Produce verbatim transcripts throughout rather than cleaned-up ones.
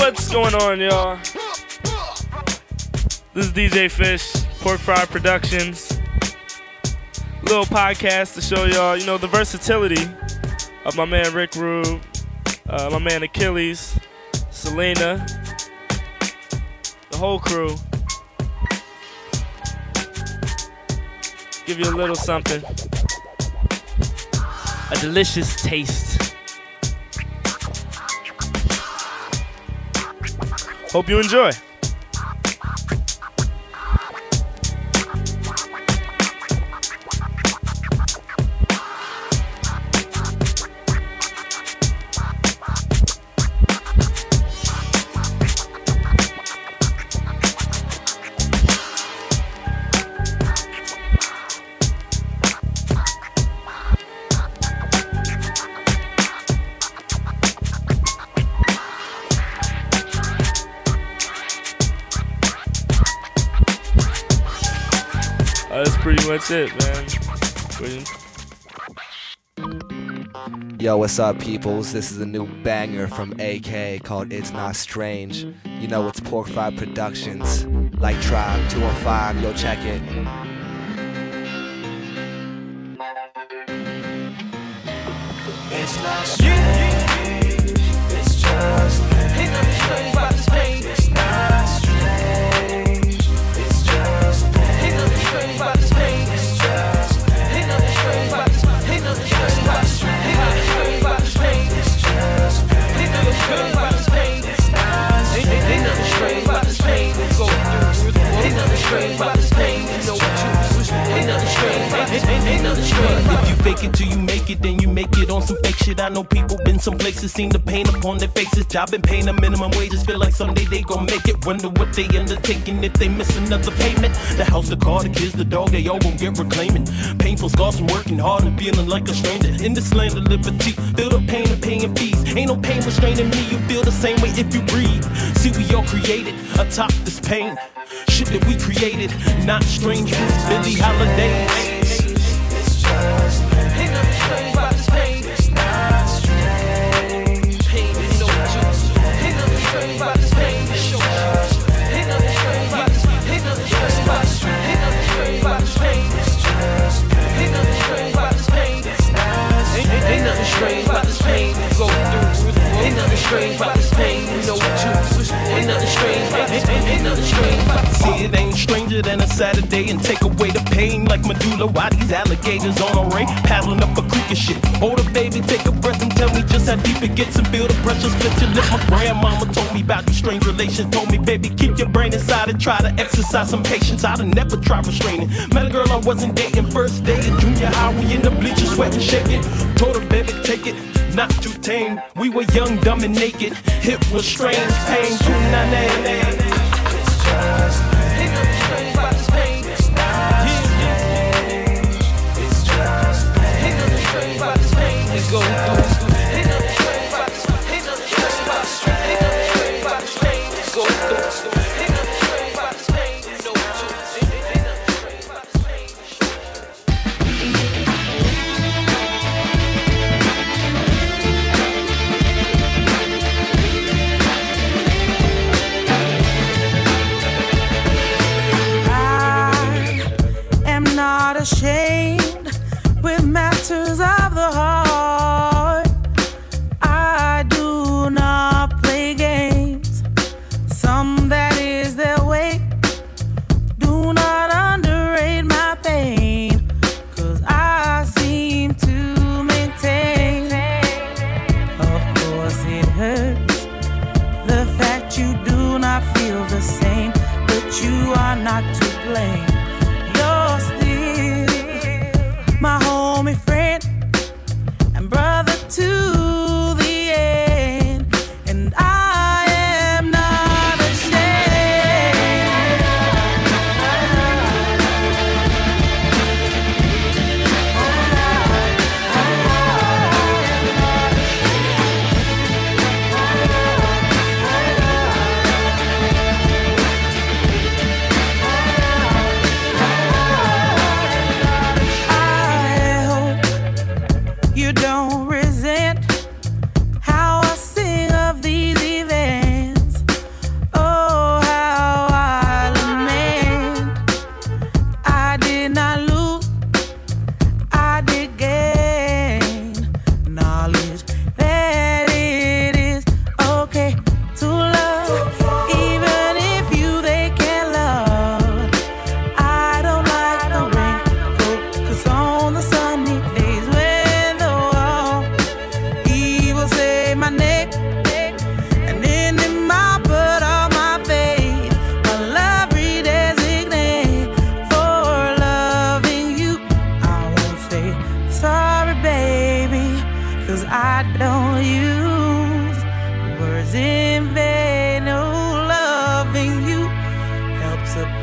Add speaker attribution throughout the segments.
Speaker 1: What's going on, y'all? This is D J Fish, Pork Fry Productions. Little podcast to show y'all, you know, the versatility of my man Rick Rube, uh, my man Achilles, Selena, the whole crew. Give you a little something. A delicious taste. Hope you enjoy. That's pretty much it,
Speaker 2: man. Yo, what's up, peoples? This is a new banger from A K called It's Not Strange. You know, it's Pork Fry Productions. Like Tribe two oh five, yo, check it.
Speaker 3: It's not strange, it's just pain. Ain't nothing strange about this pain. It's not strange, it's just pain. Ain't nothing strange about this pain. It's just pain. Ain't nothing strange about this pain. Ain't nothing strange about this pain. Ain't nothing strange about this pain. It's just pain. Ain't nothing strange about this pain. It's not strange. Ain't nothing strange about this pain. We go through. Ain't nothing strange about this pain. You know what you wish. Ain't nothing strange. Ain't nothing strange.
Speaker 4: If you fake it till you make it, then you make it on some fake shit. I know people been some places, seen the pain upon their faces. Job and paying the minimum wages, feel like someday they gon' make it. Wonder what they undertaking if they miss another payment. The house, the car, the kids, the dog, they all gon' get reclaiming. Painful scars from working hard and feeling like a stranger. In this land of liberty, feel the pain of paying fees. Ain't no pain restraining me, you feel the same way if you breathe. See, we all created atop this pain. Shit that we created, not strange fruits, Billie Holiday.
Speaker 3: It's just pain. Ain't nothing strange about this pain. It's not strange. Pain is no juice. Ain't nothing strange about this pain. It's just pain. Ain't nothing strange about this pain. Ain't nothing strange about this pain. Ain't nothing strange about this pain. It's just pain. Ain't nothing strange about this pain. It's not strange. Ain't nothing strange about this pain. We go through. Ain't nothing strange about this pain. You know what you wish. Ain't nothing strange about this pain. Ain't nothing strange about this pain.
Speaker 4: See, it ain't stranger than a Saturday and take away the pain like medulla. Why these alligators on a ring, paddling up a creek and shit. Hold up, baby, take a breath and tell me just how deep it gets and feel the pressure split your lip. My grandmama told me about these strange relations. Told me, baby, keep your brain inside and try to exercise some patience. I'd have never tried restraining. Met a girl I wasn't dating, first day in junior high, we in the bleachers sweating, shaking. Told her, baby, take it, not too tame. We were young, dumb, and naked. Hip was strange, pain, too
Speaker 3: It's just pain. Ain't nothing strange about this pain. It's not strange. It's just pain. Ain't nothing strange about this pain. It's going through. Ain't nothing strange about this pain. Ain't nothing strange about this pain. Ain't nothing strange about this pain. It's going through. Ain't nothing strange about this pain. You know what you ain't nothing strange about this pain.
Speaker 5: Not ashamed with matters of the heart. I do not play games. Some that is their way. Do not underrate my pain, 'cause I seem to maintain. Of course it hurts, the fact you do not feel the same, but you are not to blame. You're still my homie, friend, and brother to the end, and I am not ashamed. I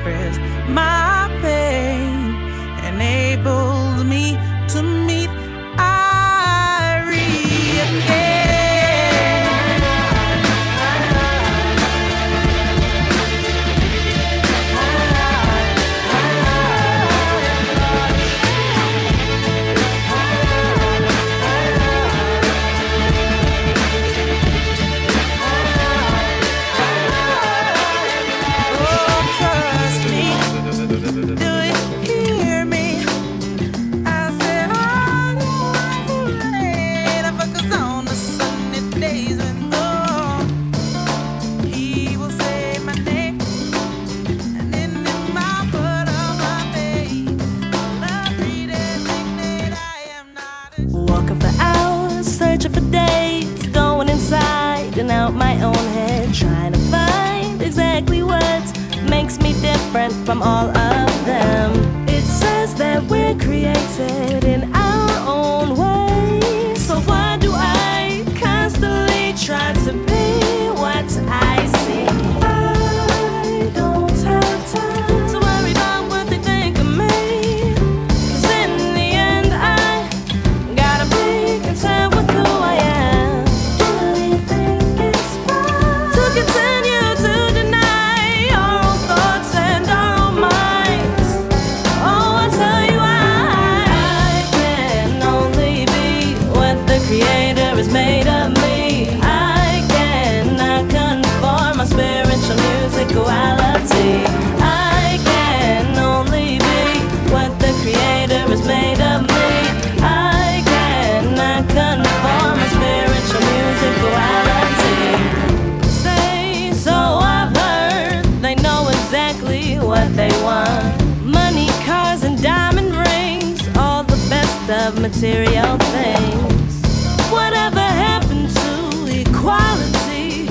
Speaker 5: express my pain, enables me to meet Irene.
Speaker 6: For days, going inside and out my own head, trying to find exactly what makes me different from all of them. It says that we're created in our own way, so why do I constantly try to be what I see? I don't have time to worry about what they think of me, 'cause in the end I gotta be content with who I am. Do you think it's wrong to continue to deny our own thoughts and our own minds? Oh, I tell you I, I can only be what the Creator has made of me. I cannot conform my spiritual musicality. I can only be what the Creator has made of me. I cannot conform my spiritual musicality. Say, so I've heard they know exactly what they want. Money, cars, and diamond rings, all the best of material things. Whatever happened to equality,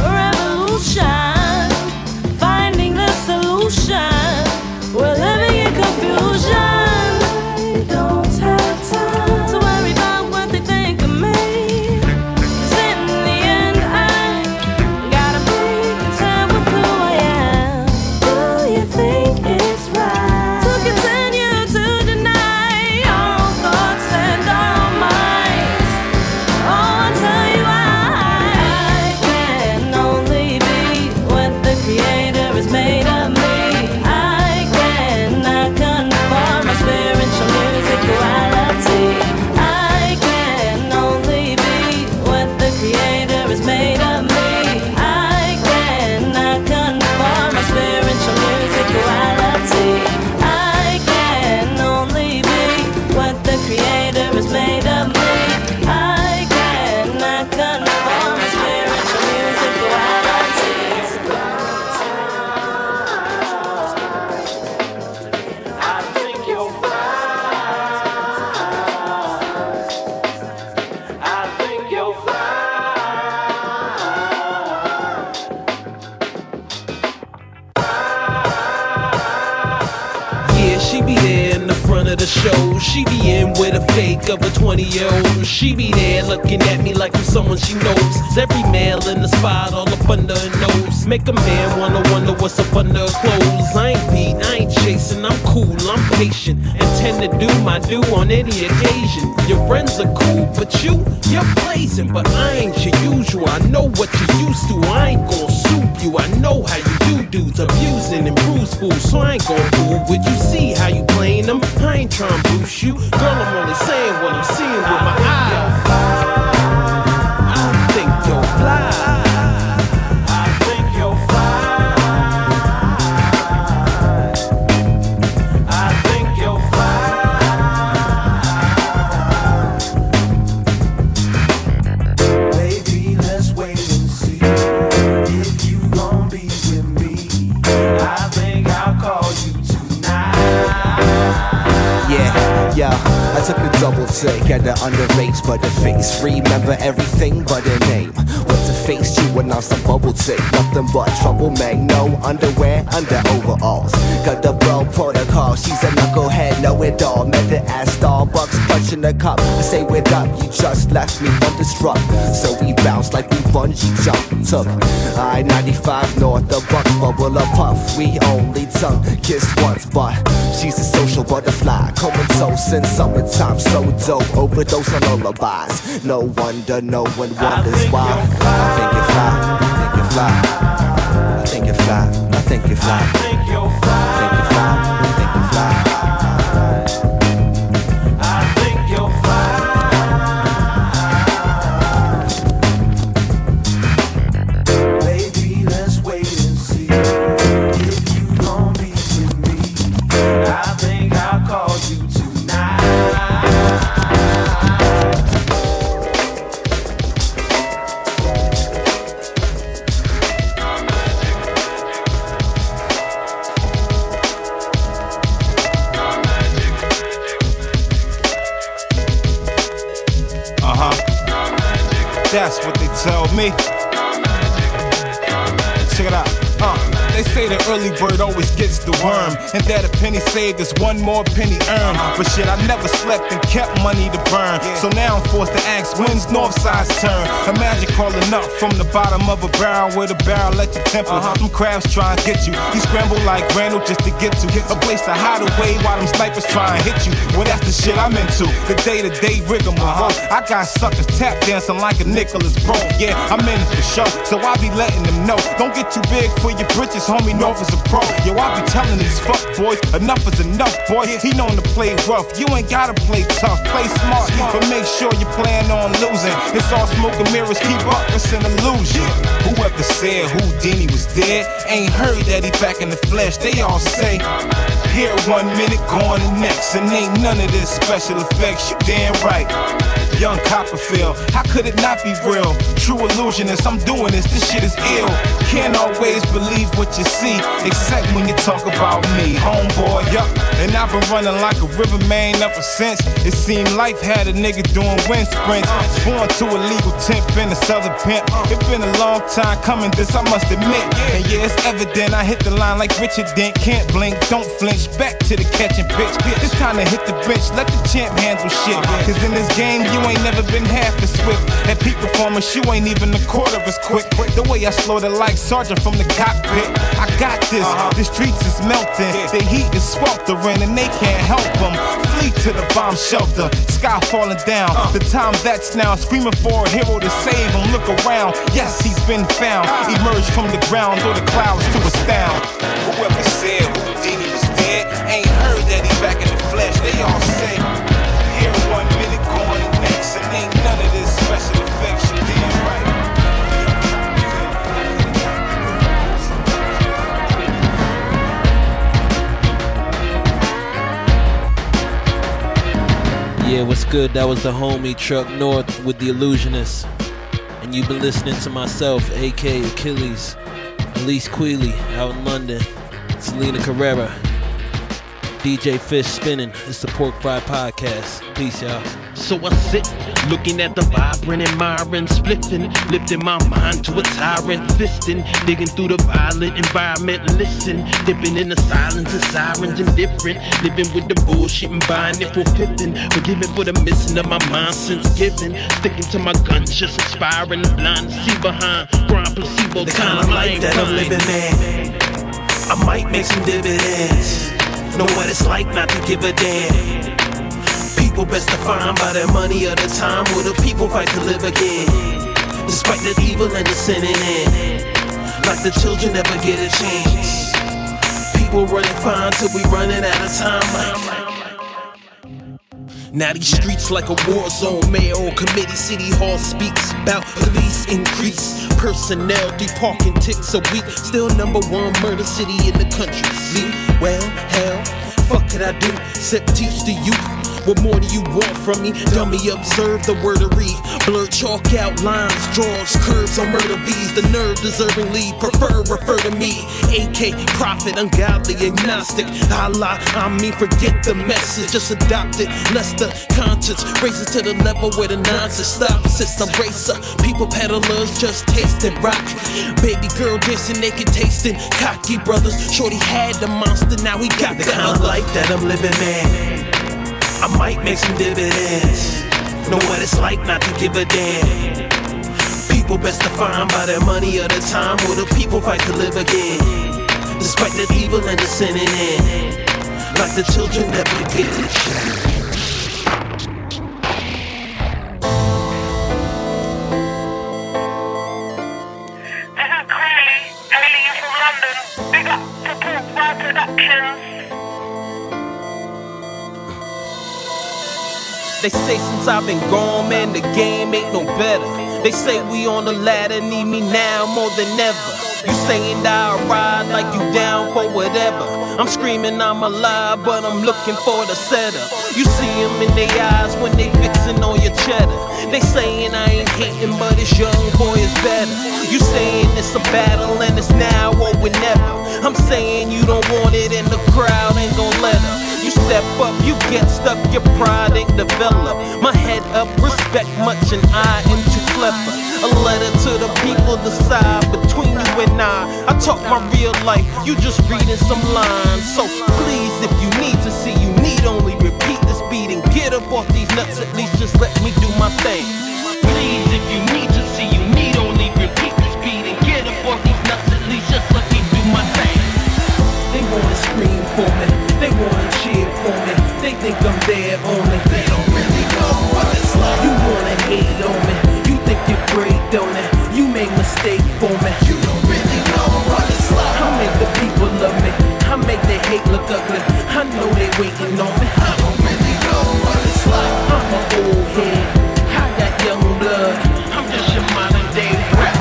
Speaker 6: revolution, finding the solution? We're living in confusion. I don't have time to worry about what they think of me, 'cause in the end I gotta be content with who I am. Do you think it's right to continue to deny our own thoughts and our own minds? Oh, I tell you I, I can only be what the Creator has made of me. I cannot conform my spiritual musicality. I can only be what the Creator has made of me. I cannot conform my spiritual musicality. I can only be what the Creator has made of me. I cannot conform my spiritual musicality.
Speaker 3: I think you're fine. I think you're
Speaker 4: Yeah, she be there in the front of the show. She be in with a fake of a twenty-year-old. She be there looking at me like I'm someone she knows. Every male in the spot all up under her nose. Make a man wanna wonder what's up under her clothes. I ain't beat, I ain't chasing, I'm cool, I'm patient, and tend to do my due on any occasion. Your friends are cool, but you, you're blazing. But I ain't your usual, I know what you used to. I ain't gon' soup you, I know how you do dudes. Abusing and bruise fools, so I ain't gon' fool with you. See how you playing them? I ain't trying to bruise you. Girl, I'm only saying what I'm seeing with my eyes. I think you're fly.
Speaker 3: I think you're fine. I think you're fine. Baby, let's wait and see if you gon' be with me. I think I'll call you tonight.
Speaker 2: Yeah, yeah, I took the double to get an underage but a face. Remember everything but a name. What's a face to and now some bubble tea? Nothing but trouble, man. No underwear under overalls. Got the bro protocol. She's a knucklehead, know it all. Met her at Starbucks, clutching the cup. I say what up, you just left me thunderstruck. So we bounced like we bungee jumped. Took I ninety-five north, the Bucks bubble a puff. We only tongue kissed once, but she's a social butterfly. Comatose in summertime, so dope. Overdose on lullabies. No wonder no one wonders why. I think you're fly, I think you're fly. I think you're fly, I think you're fly.
Speaker 3: I think you're fly.
Speaker 2: I think you're fly, I think you're fly.
Speaker 3: I think you're fly. Baby, let's wait and see if you gon' be with me. I think I'll call you tonight.
Speaker 7: That's what they tell me. Check it out. Uh, they say the early bird always gets the worm, and that a penny saved is one more penny earned. But shit, I never slept and kept money to burn. So now I'm forced to ask, when's Northside's turn? Imagine crawling up from the bottom of a barrel with a barrel at your temple. Them crabs try and get you. You scramble like Randall just to get to a place to hide away while them snipers try and hit you. Well, that's the shit I'm into. The day-to-day rigmarole. I got suckers tap dancing like a Nicholas Bro. Yeah, I'm in it for show, so I be letting them know. Don't get too big for your britches, homie. North is a pro. Yo, I be telling these fuck boys, enough is enough, boy. He known to play rough. You ain't gotta play tough. Play smart, but make sure you plan on losing. It's all smoke and mirrors. Keep up, it's an illusion. Whoever said Houdini was dead ain't heard that he back in the flesh. They all say, here one minute, going the next, and ain't none of this special effects. You damn right. Young Copperfield, how could it not be real? True illusionist, I'm doing this, this shit is ill. Can't always believe what you see, except when you talk about me, homeboy, yup. And I've been running like a river man ever since. It seemed life had a nigga doing wind sprints. Born to a legal temp in a southern pimp. It been a long time coming, this I must admit. And yeah, it's evident I hit the line like Richard Dent. Can't blink, don't flinch, back to the catching pitch. It's time to hit the bench, let the champ handle shit. Cause in this game, you ain't never been half as swift. At peak performance, you ain't even a quarter as quick. The way I slaughter like Sergeant from the cockpit. I got this, the streets is melting. The heat is sweltering and they can't help them. Flee to the bomb shelter, sky falling down. The time that's now, screaming for a hero to save him. Look around, yes, he's been found. Emerged from the ground or the clouds to astound. Whoever said Houdini was dead ain't heard that he back in the flesh. They all say, here one minute, going the next, and ain't none of this special effects. You damn right.
Speaker 4: Yeah, what's good? That was the homie Truck North with The Illusionist. And you've been listening to myself, A K Achilles, Elise Queeley out in London, Selena Carrera, D J Fish spinning. It's the Pork Fry Podcast. Peace, y'all.
Speaker 8: So I sit, looking at the vibrant and myron, splitting, lifting my mind to a tyrant, fisting, digging through the violent environment, listen, dipping in the silence of sirens, indifferent, living with the bullshit and buying it for pippin', forgiving for the missing of my mind since giving, sticking to my guns, just inspiring the blind to see behind, grind placebo,
Speaker 3: the kind of life that I'm living, man. I might make some dividends. Know what it's like not to give a damn. People best defined by their money or the time where the people fight to live again. Despite the evil and the sinning in, like the children never get a chance. People running fine till we running out of time.
Speaker 8: Now these streets like a war zone. Mayor on committee, city hall speaks about police increase. Personnel, three parking ticks a week. Still number one murder city in the country. See, well, hell, fuck could I do? Except teach the youth
Speaker 4: What more do you want from me? Dummy, observe the wordery. Blurred chalk outlines, draws, curves on murder bees. The nerve deservingly prefer, refer to me. A K, prophet, ungodly, agnostic. Allah, I mean, forget the message, just adopt it. Lest the conscience raises to the level where the nonsense stops. It's a racer. People peddlers just tasting rock. Baby girl dancing naked, tasting cocky brothers. Shorty had the monster, now he got the kind of life that I'm living, man. I might make some dividends. Know what it's like not to give a damn. People best defined by their money or the time, or the people fight to live again. Despite the evil and the sinning in, like the children that we get. They say since I've been gone, man, the game ain't no better. They say we on the ladder, need me now more than ever. You saying that I ride like you down for whatever. I'm screaming I'm alive, but I'm looking for the setup. You see them in their eyes when they fixing on your cheddar. They saying I ain't hating, but this young boy is better. You saying it's a battle and it's now or whenever. I'm saying you don't want it and the crowd ain't gon' let her. You step up, you get stuck, your pride ain't developed. My head up, respect much and I am too clever. A letter to the people, decide between you and I. I talk my real life, you just reading some lines. So please, if you need to see, you need only repeat this beat and get up off these nuts, at least just let me do my thing. Please, if you need to see, you need only repeat this beat and get up off these nuts, at least just let me do my thing. They wanna scream for me, they wanna cheer for me, they think I'm there only. They don't really know what it's like. You wanna hate on me, you think you're great, don't it? You make mistake for me. You don't really know what it's like. I make the people love me, I make the hate look ugly. I know they waiting on me. I don't really know what it's like. I'm an old head, I got young blood. I'm just your modern day rapper.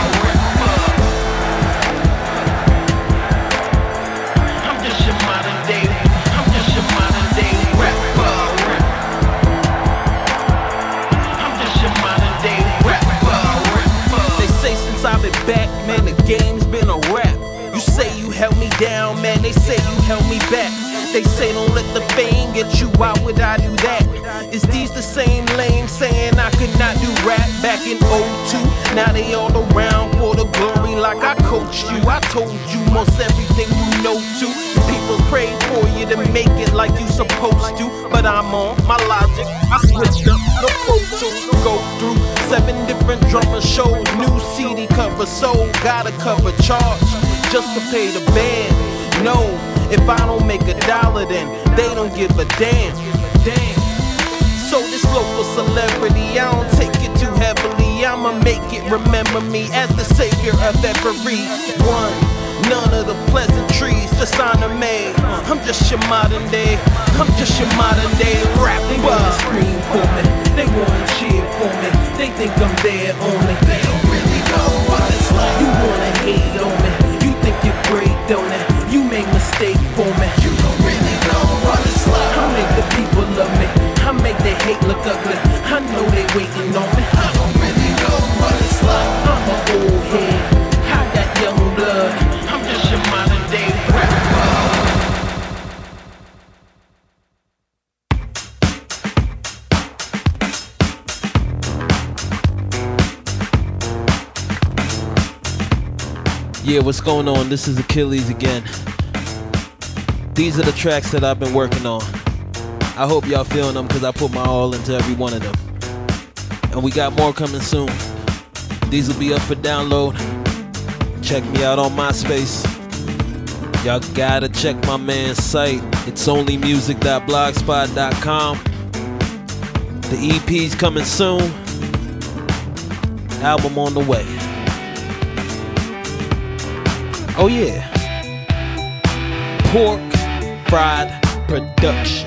Speaker 4: I'm just your modern day. I'm just your modern day rapper. I'm just your modern day rapper. They say since I've been back, man, the game's been a wrap. You say you held me down, man, they say you held me back. They say don't let the fame get you, why would I do that? Is these the same lames saying I could not do rap back in oh two? Now they all around for the glory like I coached you. I told you most everything you know to. People pray for you to make it like you supposed to. But I'm on my logic, I switched up the Pro Tools. Go through seven different drummer shows, new C D cover sold, gotta cover charge just to pay the band. No, if I don't make a dollar then they don't give a damn. Damn. So this local celebrity, I don't take it too heavily. I'ma make it remember me as the savior of everyone. None of the pleasantries, just honor me. I'm just your modern day, I'm just your modern day rapper. They wanna scream for me, they wanna cheer for me, they think I'm there only. They don't really know what it's like. You wanna hate on me, you think you're great, don't it? You make mistake for me. You don't really know what it's like. I make the people love me, I make the hate look ugly. I know they waiting on me. I don't really know what it's like. I'm an old head, I got young blood. I'm just your modern day rapper.
Speaker 8: Yeah, what's going on? This is Achilles again. These are the tracks that I've been working on. I hope y'all feeling them because I put my all into every one of them. And we got more coming soon. These will be up for download. Check me out on MySpace. Y'all gotta check my man's site. It's only music dot blogspot dot com. The E P's coming soon. Album on the way. Oh yeah. Pork Fried Productions.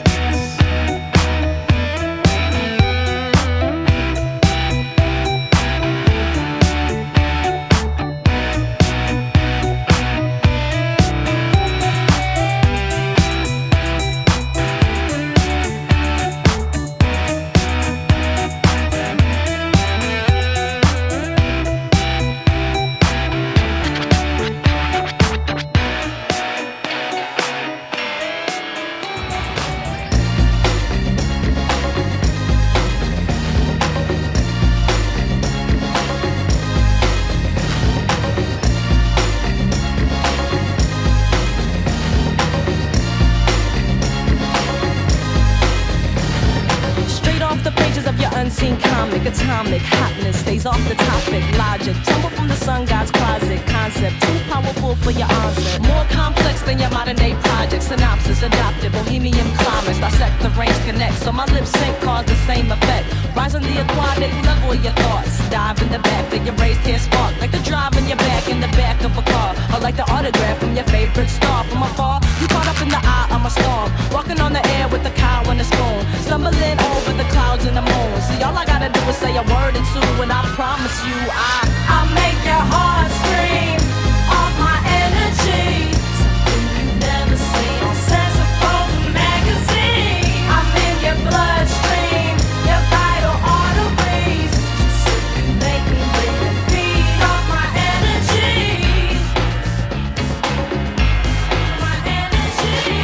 Speaker 6: topic. Atomic hotness stays off the topic. Logic, tumble from the sun god's closet. Concept too powerful for your answer. More complex than your modern day project. Synopsis adopted, bohemian climates. Dissect the range, connect. So my lips sync cause the same effect. Rise on the aquatic level of your thoughts. Dive in the back, that your raised hair spark. Like the drive in your back in the back of a car. Or like the autograph from your favorite star. From afar, you caught up in the eye of a storm. Walking on the air with the cow and the spoon. Stumbling over the clouds and the moon. See, all I gotta do is say a word or two, and I promise you, I I'll make your heart scream off my energy. Something you never seen on Sensible magazine. I'm in your bloodstream, your vital arteries. So you make me live and feed off my energy. My energy.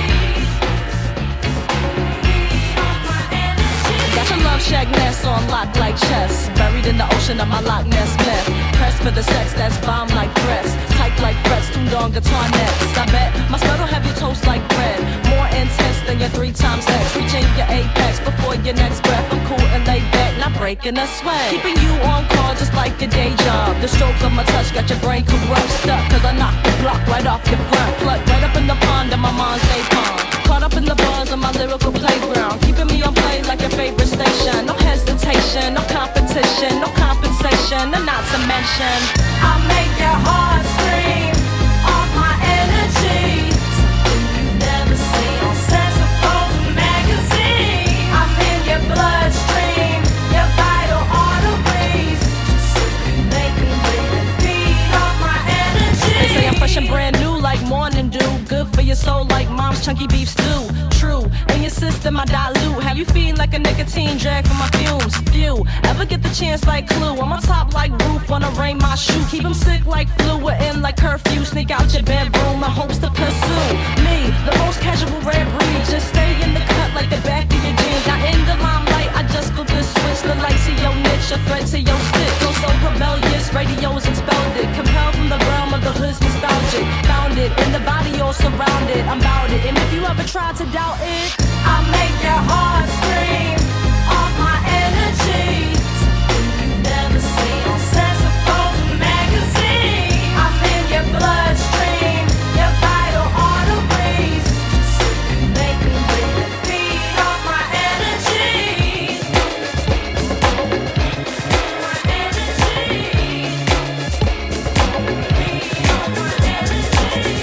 Speaker 6: Feed off my energy. Got your love shack nest on lock like chess. Buried in the ocean of my Loch Ness myth. Pressed for the sex that's bomb like breasts. Tight like frets, tuned on guitar necks. I bet my spell will have you toast like bread. More intense than your three times X. Reaching your apex before your next breath. I'm cool and laid back, not breaking a sweat. Keeping you on call just like a day job. The stroke of my touch got your brain corrupt stuck. Cause I knocked the block right off your front. Plucked right up in the pond of my mom's day pond. Caught up in the bars of my lyrical playground. Keeping me on play like your favorite station. No hesitation, no competition, no compensation, and not to mention I'll make your heart scream off my energy. Something you never seen on Sensible magazine. I'm in your bloodstream, your vital arteries. So you make me live and feed off my energy. They say I'm fresh and brand new like morning dew. Good for your soul like mom's chunky beef stew. True, in your system I dilute. Have you feeling like a nicotine drag from my fumes? Few ever get the chance like Clue? I'm on top like roof, wanna rain my shoe. Keep them sick like flu, we're in like curfew. Sneak out your bedroom in hopes to pursue me, the most casual rare breed. Just stay in the cut like the back of your jeans. Not in the limelight, I just flip the switch. The light to your niche, a threat to your stick. Feel so rebellious, radio's expelled it. Compelled from the realm of the hood's nostalgic. Found it in the body all surrounded. I'm bout it, and if you ever try to doubt it, I'll make your heart scream off my energy. Something you never seen on Sensible magazine. I'm in your bloodstream, your vital arteries. So you make me live and feed off my energy. My energy. Feed off my energy.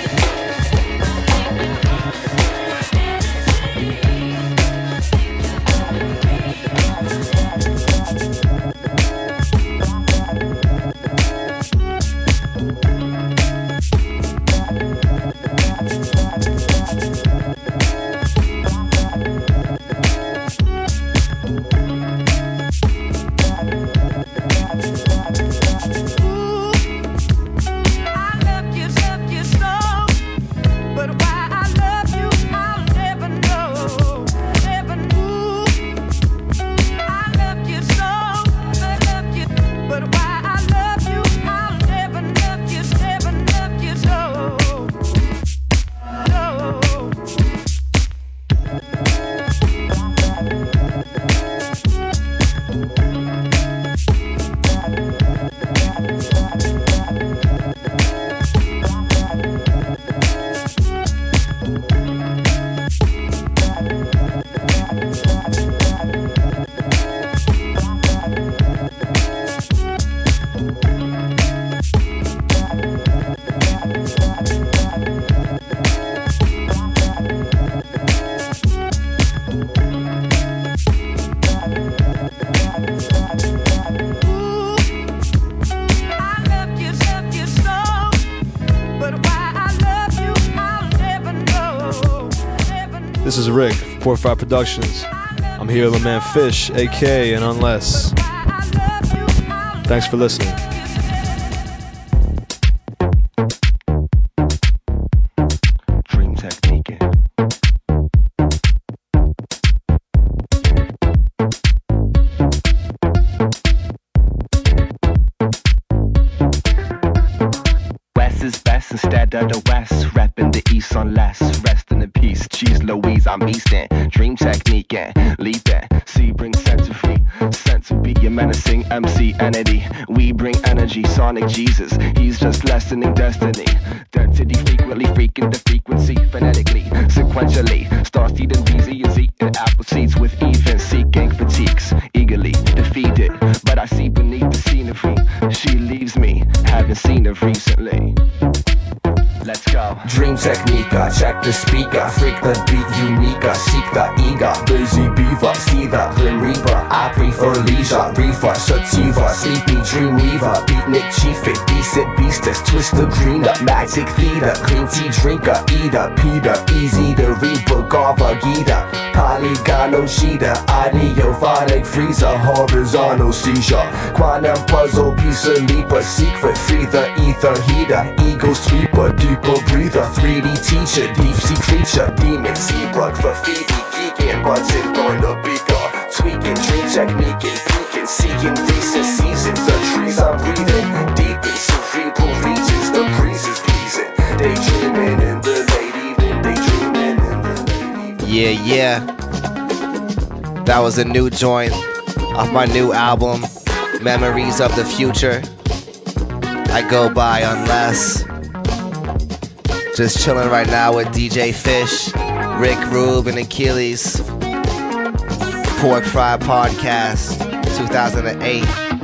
Speaker 9: This is Rick, Port Five Productions. I'm here with my man Fish, A K and Unless. Thanks for listening.
Speaker 10: Dream Technique. West is best instead of the West. Reppin' the East on less. Rest in the peace. Cheese Louise, I'm Eastin'. Dream Technique. Leapin'. See, bring sense of free. Sense to be a menacing M C entity. We bring energy, Sonic Jesus. He's just lessening destiny. Density frequently freaking the frequency phonetically, sequentially. Stars eating B Z and Z and apple seeds with even seeking fatigues. Eagerly defeated, but I see beneath the scenery. She leaves me, haven't seen her recently. Let's go.
Speaker 11: Dream technique, check the speaker. Freak the beat, unique. Seek the ego. Busy beaver, see the grim reaper. I prefer leisure, reefer, sativa. Sleepy dream weaver. Beatnik chief it, decent beastess. Twist the greener, magic theater. Green tea drinker, eater. Peter, easy to read, Bhagavad Gita. Polygonal cheetah, ideophonic freezer. Horizontal seizure. Quantum puzzle, piece of leaper. Secret, free the ether heater. Ego sweeper, deeper breather, three D teacher, deep sea creature, demon, zebra, graffiti, geeking, button, going the beaker, tweaking, dream technique, and peeking, seeking recent seasons, the trees I'm breathing, deep in cerebral regions, the breeze is pleasing, daydreaming in the late evening, daydreaming in the late evening.
Speaker 2: Yeah, yeah. That was a new joint off my new album, Memories of the Future. I go by Unless. Just chilling right now with D J Fish, Rick Rube, and Achilles. Pork Fry Podcast, two thousand eight.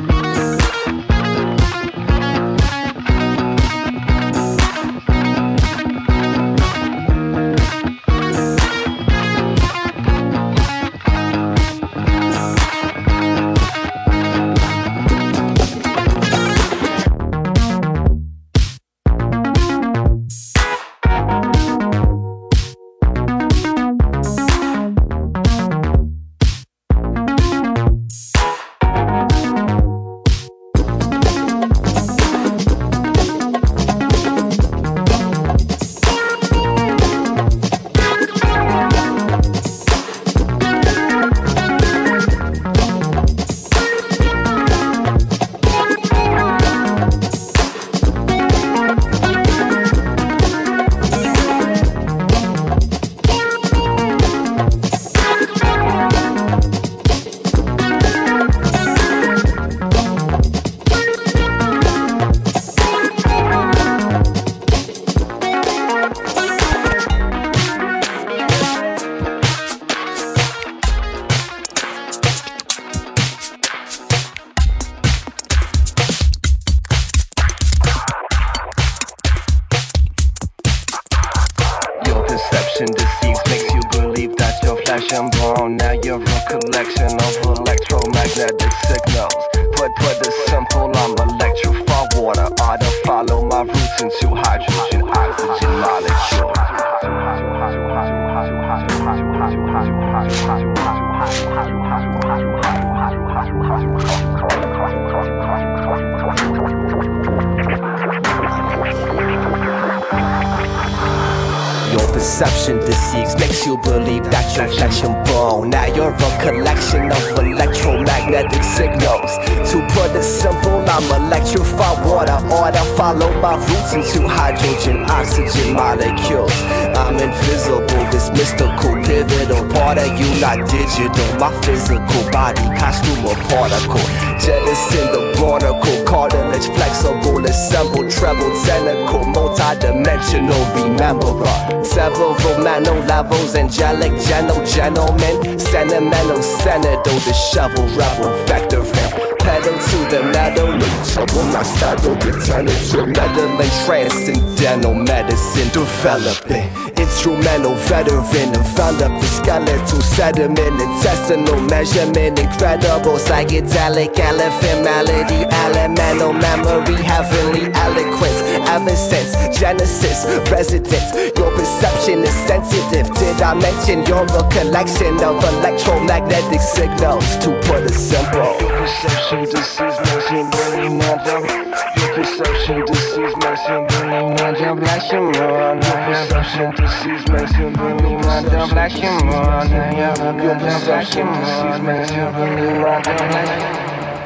Speaker 11: Perception disease makes you believe that you're flesh and bone. Now you're a collection of electromagnetic signals. To put it simple, I'm electrified water. Order, follow my roots into hydrogen, oxygen molecules. I'm invisible, this mystical, pivotal part of you, not digital. My physical body, costume or particle. Jettison the barnacle, cartilage flexible, assembled, treble, tentacle, multi-dimensional, rememberer. Several nano levels, angelic, gentle, gentleman, sentimental, senator, the shovel, rebel, vector, pedal to the metal, trouble, my saddle, returning to metal and transcendental medicine, developing. Instrumental veteran, enveloped the skeletal sediment, intestinal measurement, incredible psychedelic elephant melody, elemental memory, heavenly eloquence, ever since Genesis, residence, your perception is sensitive. Did I mention you're a collection of electromagnetic signals? To put it simple,
Speaker 3: your perception disease makes you believe nothing. Your perception disease makes you believe nothing. Bless your mind. Your perception disease makes you believe nothing. Bless your mind. Your perception disease makes you believe nothing.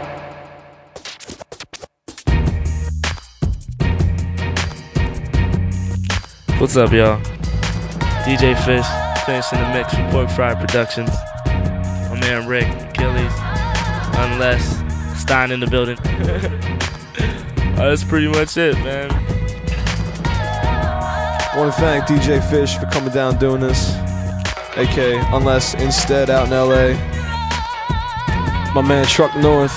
Speaker 1: What's up, y'all? D J Fish, finishing the mix for Pork Fry Productions. My man Rick, Achilles. Unless Stein in the building. uh, that's pretty much it, man.
Speaker 9: I want to thank D J Fish for coming down and doing this. A K Unless Instead out in L A. My man Truck North.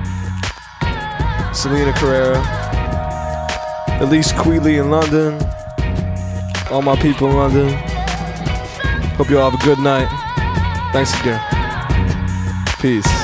Speaker 9: Selena Carrera. Elise Queeley in London. All my people in London. Hope you all have a good night. Thanks again. Peace.